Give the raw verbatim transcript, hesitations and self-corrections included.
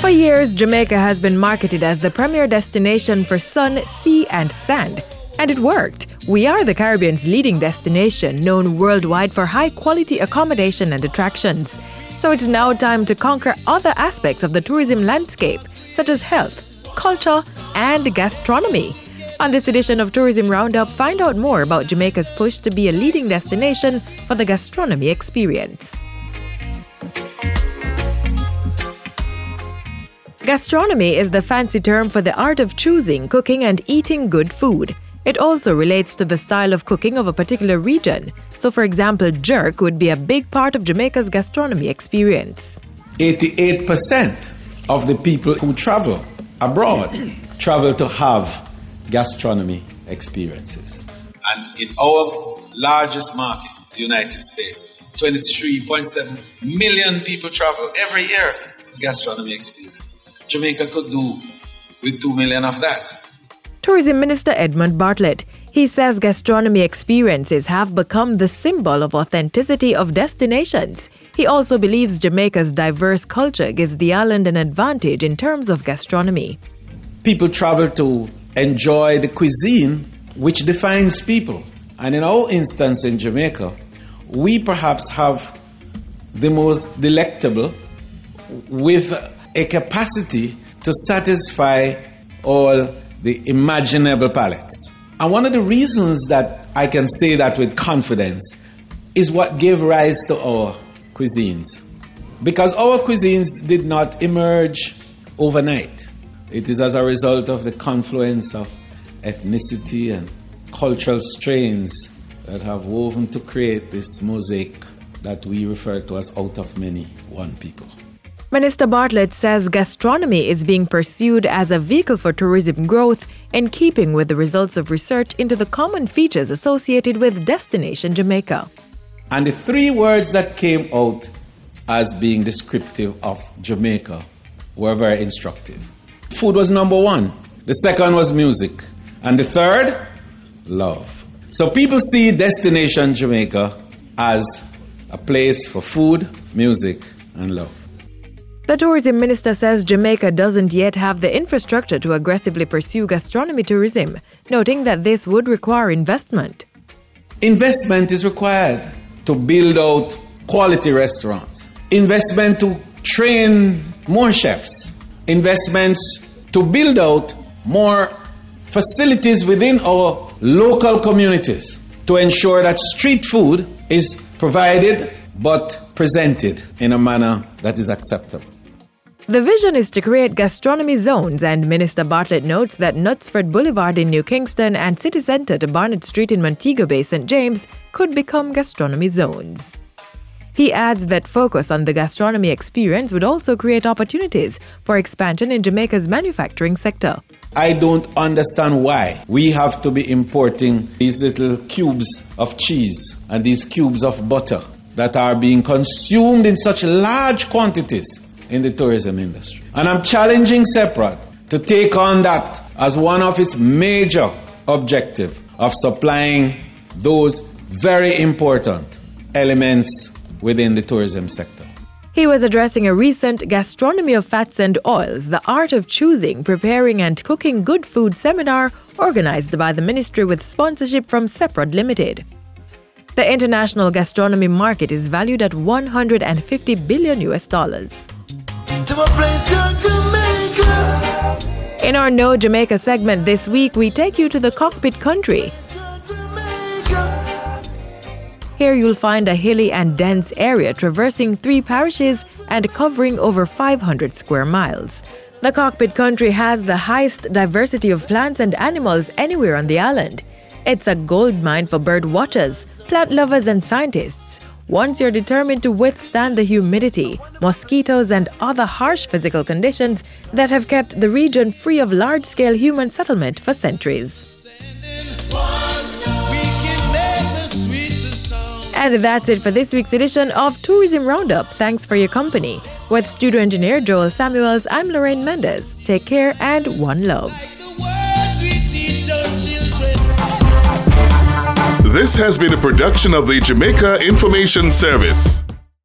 For years, Jamaica has been marketed as the premier destination for sun, sea, and sand. And it worked. We are the Caribbean's leading destination, known worldwide for high-quality accommodation and attractions. So it's now time to conquer other aspects of the tourism landscape, such as health, culture, and gastronomy. On this edition of Tourism Roundup, find out more about Jamaica's push to be a leading destination for the gastronomy experience. Gastronomy is the fancy term for the art of choosing, cooking, and eating good food. It also relates to the style of cooking of a particular region. So, for example, jerk would be a big part of Jamaica's gastronomy experience. eighty-eight percent of the people who travel abroad travel to have gastronomy experiences. And in our largest market, the United States, twenty-three point seven million people travel every year for gastronomy experience. Jamaica could do with two million of that. Tourism Minister Edmund Bartlett. He says gastronomy experiences have become the symbol of authenticity of destinations. He also believes Jamaica's diverse culture gives the island an advantage in terms of gastronomy. People travel to enjoy the cuisine which defines people. And in our instance in Jamaica, we perhaps have the most delectable with a capacity to satisfy all the imaginable palates. And one of the reasons that I can say that with confidence is what gave rise to our cuisines. Because our cuisines did not emerge overnight. It is as a result of the confluence of ethnicity and cultural strains that have woven to create this mosaic that we refer to as out of many, one people. Minister Bartlett says gastronomy is being pursued as a vehicle for tourism growth in keeping with the results of research into the common features associated with Destination Jamaica. And the three words that came out as being descriptive of Jamaica were very instructive. Food was number one. The second was music. And the third, love. So people see Destination Jamaica as a place for food, music, and love. The tourism minister says Jamaica doesn't yet have the infrastructure to aggressively pursue gastronomy tourism, noting that this would require investment. Investment is required to build out quality restaurants. Investment to train more chefs. Investments to build out more facilities within our local communities to ensure that street food is provided but presented in a manner that is acceptable. The vision is to create gastronomy zones, and Minister Bartlett notes that Knutsford Boulevard in New Kingston and City Centre to Barnett Street in Montego Bay, Saint James could become gastronomy zones. He adds that focus on the gastronomy experience would also create opportunities for expansion in Jamaica's manufacturing sector. I don't understand why we have to be importing these little cubes of cheese and these cubes of butter that are being consumed in such large quantities in the tourism industry. And I'm challenging Separate to take on that as one of its major objectives of supplying those very important elements within the tourism sector. He was addressing a recent Gastronomy of Fats and Oils, the Art of Choosing, Preparing and Cooking Good Food seminar organized by the ministry with sponsorship from Seprod Limited. The international gastronomy market is valued at one hundred fifty billion U S dollars. To a place called Jamaica. In our Know Jamaica segment this week, we take you to the Cockpit Country. Here you'll find a hilly and dense area traversing three parishes and covering over five hundred square miles. The Cockpit Country has the highest diversity of plants and animals anywhere on the island. It's a goldmine for bird watchers, plant lovers, and scientists. Once you're determined to withstand the humidity, mosquitoes, and other harsh physical conditions that have kept the region free of large-scale human settlement for centuries. And that's it for this week's edition of Tourism Roundup. Thanks for your company. With studio engineer Joel Samuels, I'm Lorraine Mendez. Take care and one love. This has been a production of the Jamaica Information Service.